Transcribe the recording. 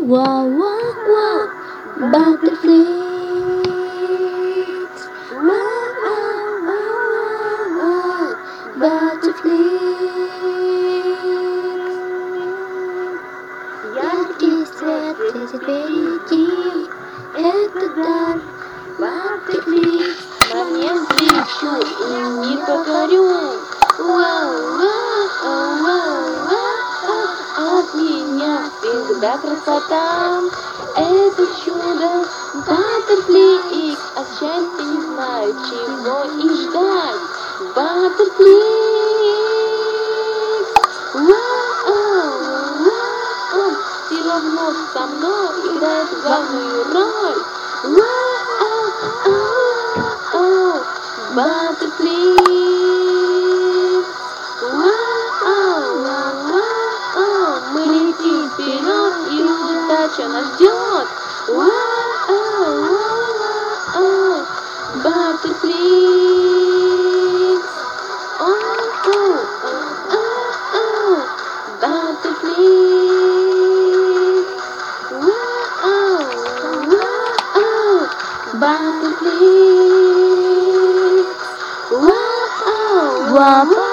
Wow, wow, wow, butterflies. Wow, wow, wow, wow, wow, butterflies. Яркий свет светит впереди, это дар butterflies. Момент лечу и не покорю. Вау, вау, вау, вау, От меня всегда красота. Это чудо Butterflies. От счастья не знаю, чего и ждать. Butterflies. Вау, все равно со мной играет главную роль. Butterflies. Мы летим вперед, и удача нас ждет. Butterflies. Butterflies. Butterflies. wow.